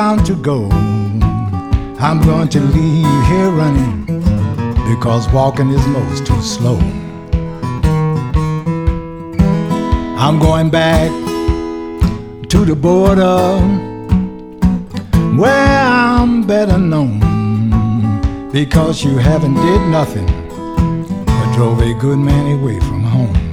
bound to go. I'm going to leave here running because walking is most too slow. I'm going back to the border where I'm better known, because you haven't did nothing but drove a good man away from home.